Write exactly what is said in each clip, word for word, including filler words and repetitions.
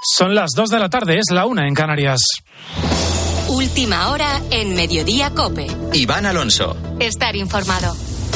Son las dos de la tarde, es la una en Canarias. Última hora en Mediodía COPE. Iván Alonso. Estar informado.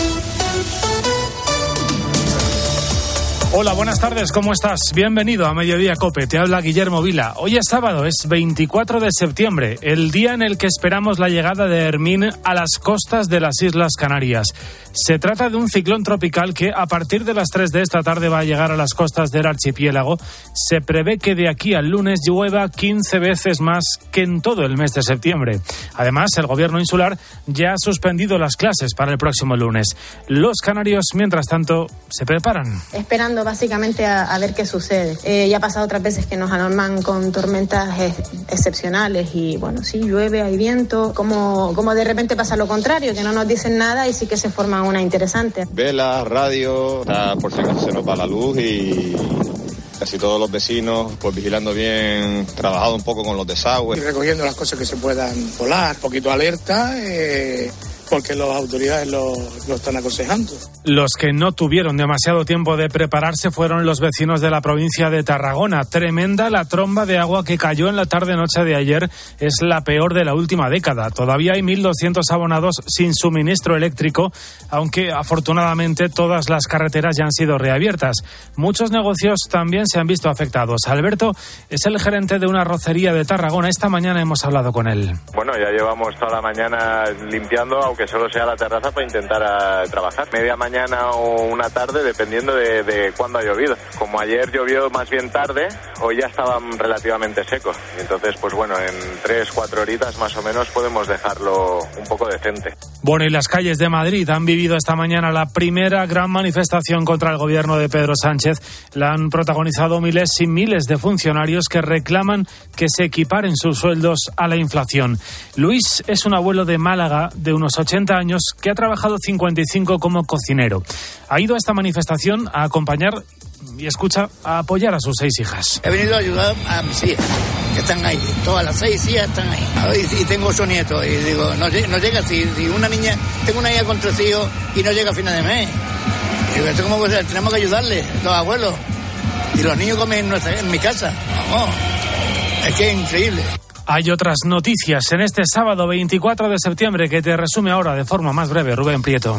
Hola, buenas tardes, ¿cómo estás? Bienvenido a Mediodía COPE, te habla Guillermo Vila. Hoy es sábado, es veinticuatro de septiembre, el día en el que esperamos la llegada de Hermín a las costas de las Islas Canarias. Se trata de un ciclón tropical que a partir de las tres de esta tarde va a llegar a las costas del archipiélago. Se prevé que de aquí al lunes llueva quince veces más que en todo el mes de septiembre. Además, el gobierno insular ya ha suspendido las clases para el próximo lunes. Los canarios, mientras tanto, se preparan. Esperando básicamente a, a ver qué sucede. Eh, ya ha pasado otras veces que nos anorman con tormentas ex, excepcionales y bueno, sí, llueve, hay viento, como, como de repente pasa lo contrario, que no nos dicen nada y sí que se forma una interesante. Velas, radio, por si acaso se nos va la luz y casi todos los vecinos pues vigilando bien, trabajado un poco con los desagües. Y recogiendo las cosas que se puedan volar, un poquito alerta, eh, porque las autoridades lo, lo están aconsejando. Los que no tuvieron demasiado tiempo de prepararse fueron los vecinos de la provincia de Tarragona. Tremenda la tromba de agua que cayó en la tarde-noche de ayer. Es la peor de la última década. Todavía hay mil doscientos abonados sin suministro eléctrico, aunque afortunadamente todas las carreteras ya han sido reabiertas. Muchos negocios también se han visto afectados. Alberto es el gerente de una arrocería de Tarragona. Esta mañana hemos hablado con él. Bueno, ya llevamos toda la mañana limpiando, aunque solo sea la terraza, para intentar uh, trabajar. Media mañana o una tarde, dependiendo de, de cuándo ha llovido. Como ayer llovió más bien tarde, hoy ya estaba relativamente seco. Y entonces, pues bueno, en tres, cuatro horitas más o menos podemos dejarlo un poco decente. Bueno, y las calles de Madrid han vivido esta mañana la primera gran manifestación contra el gobierno de Pedro Sánchez. La han protagonizado miles y miles de funcionarios que reclaman que se equiparen sus sueldos a la inflación. Luis es un abuelo de Málaga de unos ochenta años que ha trabajado cincuenta y cinco como cocinero. Ha ido a esta manifestación a acompañar y escucha, a apoyar a sus seis hijas. He venido a ayudar a mis hijas, que están ahí. Todas las seis hijas están ahí. Y, y tengo ocho nietos. Y digo, no, no llega, si, si una niña, tengo una hija con tres hijos y no llega a final de mes. Y digo, ¿cómo puede ser? Tenemos que ayudarle, los abuelos. Y los niños comen en, nuestra, en mi casa. Vamos, es que es increíble. Hay otras noticias en este sábado veinticuatro de septiembre que te resume ahora de forma más breve Rubén Prieto.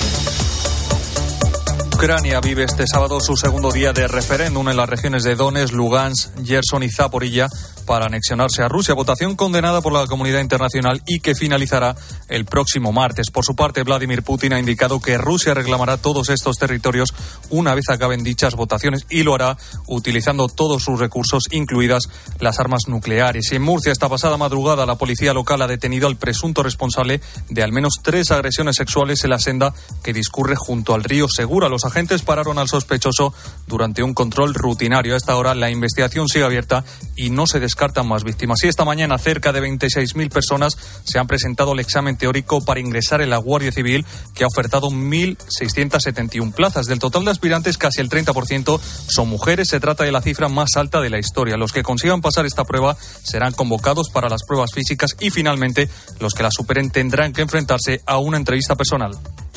Ucrania vive este sábado su segundo día de referéndum en las regiones de Donetsk, Lugansk, Gerson y Zaporilla para anexionarse a Rusia, votación condenada por la comunidad internacional y que finalizará el próximo martes. Por su parte, Vladimir Putin ha indicado que Rusia reclamará todos estos territorios una vez acaben dichas votaciones y lo hará utilizando todos sus recursos, incluidas las armas nucleares. Y en Murcia, esta pasada madrugada, la policía local ha detenido al presunto responsable de al menos tres agresiones sexuales en la senda que discurre junto al río Segura. Los agentes pararon al sospechoso durante un control rutinario. A esta hora la investigación sigue abierta y no se descartan más víctimas. Y esta mañana cerca de veintiséis mil personas se han presentado al examen teórico para ingresar en la Guardia Civil, que ha ofertado mil seiscientas setenta y una plazas. Del total de aspirantes, casi el treinta por ciento son mujeres. Se trata de la cifra más alta de la historia. Los que consigan pasar esta prueba serán convocados para las pruebas físicas y finalmente los que la superen tendrán que enfrentarse a una entrevista personal.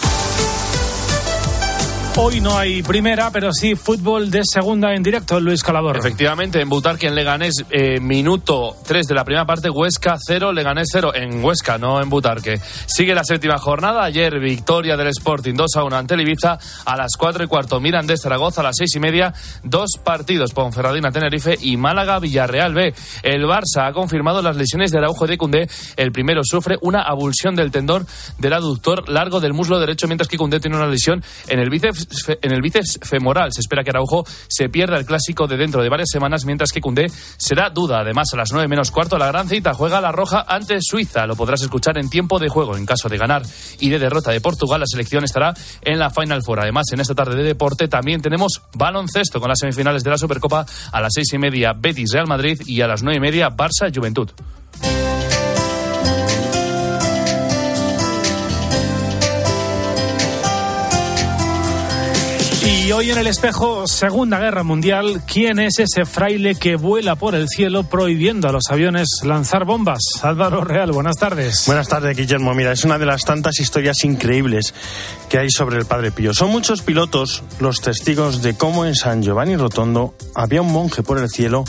Hoy no hay primera, pero sí fútbol de segunda en directo, Luis Calabor. Efectivamente, en Butarque, en Leganés, eh, minuto tres de la primera parte, Huesca cero, Leganés cero, en Huesca, no en Butarque. Sigue la séptima jornada, ayer victoria del Sporting dos a uno ante el Ibiza, a las cuatro y cuarto Mirandés Zaragoza, a las seis y media, dos partidos, Ponferradina Tenerife y Málaga Villarreal B. El Barça ha confirmado las lesiones de Araujo y de Koundé. El primero sufre una abulsión del tendón del aductor largo del muslo derecho, mientras que Koundé tiene una lesión en el bíceps en el bíceps femoral. Se espera que Araujo se pierda el clásico de dentro de varias semanas, mientras que Koundé será duda. Además, a las nueve menos cuarto, la gran cita, juega la Roja ante Suiza. Lo podrás escuchar en tiempo de juego. En caso de ganar y de derrota de Portugal, la selección estará en la Final Four. Además, en esta tarde de deporte también tenemos baloncesto con las semifinales de la Supercopa. A las seis y media, Betis Real Madrid, y a las nueve y media, Barça Juventud. Y hoy en el espejo, Segunda Guerra Mundial, ¿quién es ese fraile que vuela por el cielo prohibiendo a los aviones lanzar bombas? Álvaro Real, buenas tardes. Buenas tardes, Guillermo. Mira, es una de las tantas historias increíbles que hay sobre el Padre Pío. Son muchos pilotos los testigos de cómo en San Giovanni Rotondo había un monje por el cielo